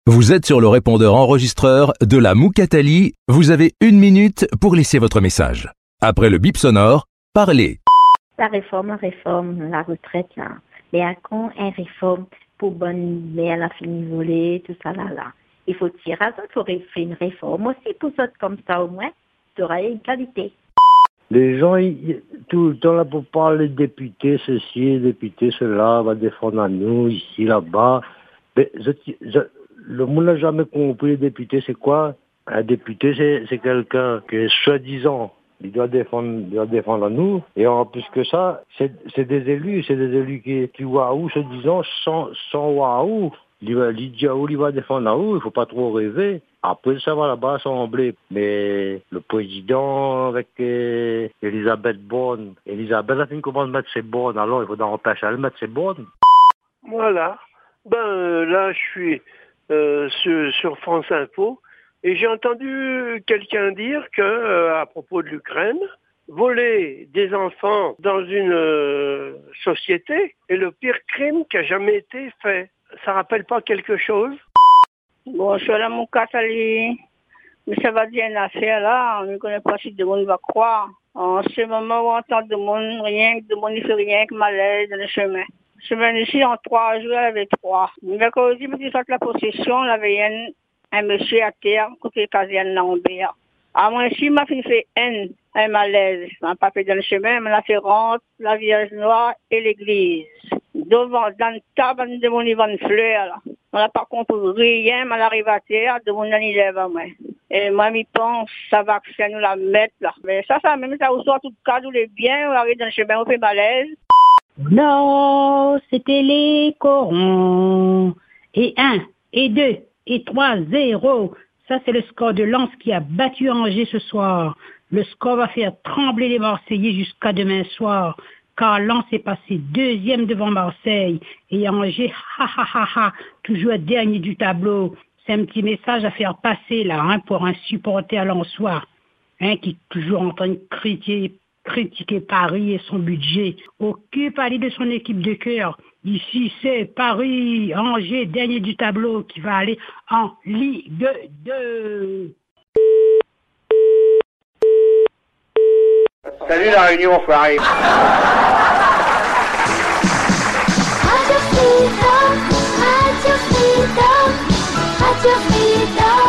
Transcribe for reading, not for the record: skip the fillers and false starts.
Vous êtes sur le répondeur enregistreur de la Moukatali. Vous avez 1 minute pour laisser votre message. Après le bip sonore, parlez. La réforme, la retraite, là. Mais à quand une réforme pour bonne mère, la fini voler, tout ça, là. Il faut tirer à ça, il faut faire une réforme aussi pour ça, comme ça, au moins, tu auras égalité. Les gens, tout le temps là pour parler de députés, ceci, député, cela, va défendre à nous, ici, là-bas. Mais le monde n'a jamais compris les députés, c'est quoi? Un député, c'est quelqu'un qui est soi-disant, il doit défendre à nous. Et en plus que ça, c'est des élus qui waouh, soi-disant, sans waouh. Il va défendre à où, il faut pas trop rêver. Après, ça va là-bas assembler. Mais le président avec Elisabeth Borne, Elisabeth a fait une commande de mettre ses bornes, alors il faut en empêcher elle de mettre ses bornes. Voilà. Là, je suis sur France Info et j'ai entendu quelqu'un dire que, à propos de l'Ukraine, voler des enfants dans une société est le pire crime qui a jamais été fait. Ça rappelle pas quelque chose? Bon, je suis à la Moukatali, mais ça va dire une affaire là, on ne connaît pas si le monde va croire. En ce moment où on entend de monde, il fait rien que malaise dans le chemin. Je viens ici en 3 jours, il y avait 3. Mercredi, quand ils sortent la possession, il y avait un monsieur à terre, côté caserne Lambert. À moi, ici, m'a fait un malaise. Un papier dans le chemin, mais la fait rentre, la Vierge Noire et l'église. Devant, dans le tabac de mon Ivan fleur, là. On n'a pas compris rien, mais elle arrive à terre, de mon année lève à moi. Et moi, je pense, ça va que nous la mettre, là. Mais ça, même ça, on sort tout cas, tous les biens, on arrive dans le chemin, on fait malaise. Non, c'était les corons. Et 1, et 2, et 3, 0. Ça, c'est le score de Lens qui a battu Angers ce soir. Le score va faire trembler les Marseillais jusqu'à demain soir. Car Lens est passé 2e devant Marseille. Et Angers, toujours dernier du tableau. C'est un petit message à faire passer là, pour un supporter lensois, qui est toujours en train de critiquer Paris et son budget. Occupe aller de son équipe de cœur. Ici, c'est Paris, Angers, dernier du tableau, qui va aller en Ligue 2. Salut la Réunion, enfoiré. Radio Freedom, Radio Freedom, Radio Freedom.